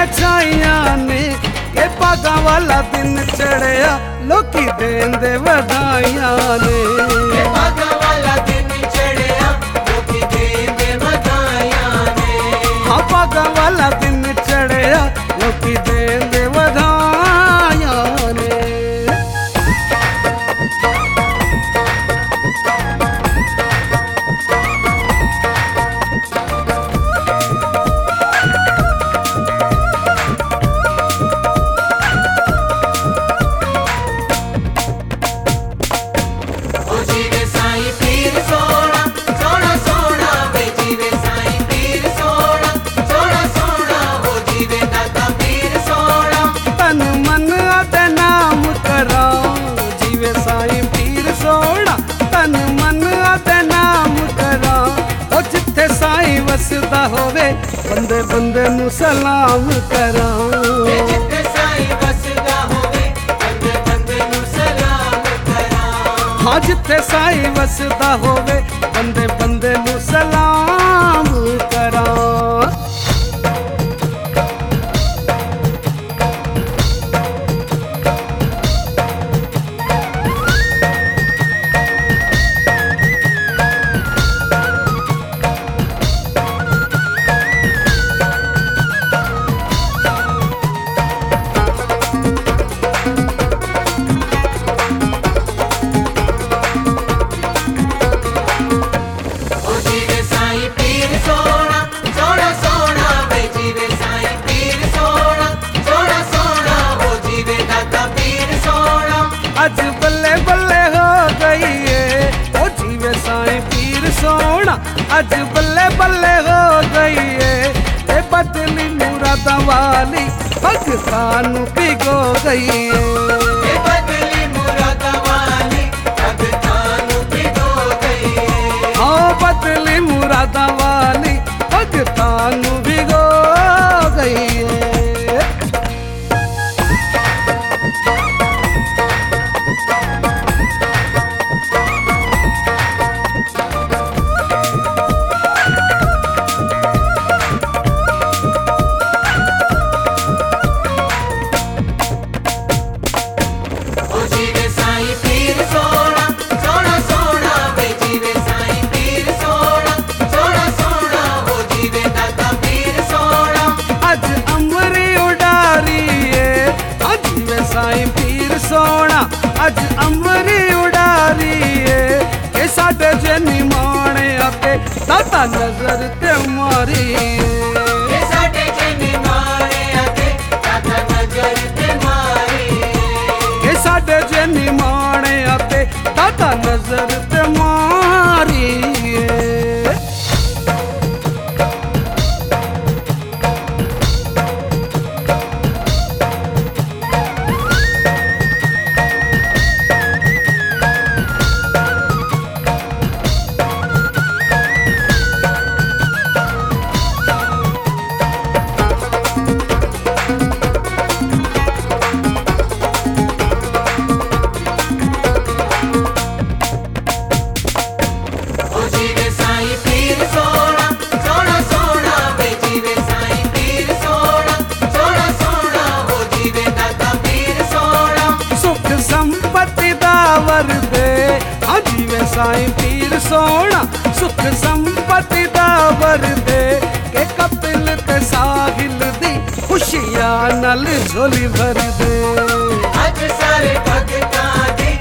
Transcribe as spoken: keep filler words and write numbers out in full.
छाइया ने ये पागा वाला दिन चढ़िया लोकी देंदे वधाइया ने ये पागा वाला दिन चढ़िया लोकी देंदे वधाइया ने हाँ पागा वाला दिन चढ़िया लोकी देंदे वधाइया ने वसदा होवे बंदे बंदे नू सलाम करा जिथे साईं वसदा होवे बंदे बंदे नू सलाम करा हाँ जिथे साईं वसदा होवे बंदे बंदे नू सलाम करा अज बल्ले बल्ले हो गई है ओ जीवे साईं पीर सोना अज बल्ले बल्ले हो गई है ए बदली मुरादा वाली भगतां नू भिगो गई है ए बदली मुरादा वाली भगतां नू भिगो गई है हाँ बदली मुरादा वाली भगतां नू भिगो गई है अज अमरी उडारी है के साडे जनी माणे आके दाता नजर ते मारी के साडे जनी माणे आके दाता नजर ते मारी के साडे जनी माणे आके दाता नजर ते मारी साईं पीर सोना सुख संपत्ति दा वर दे के कपिल ते साहिल दी खुशियां नल झोली भर दे अज सारे भगतां दी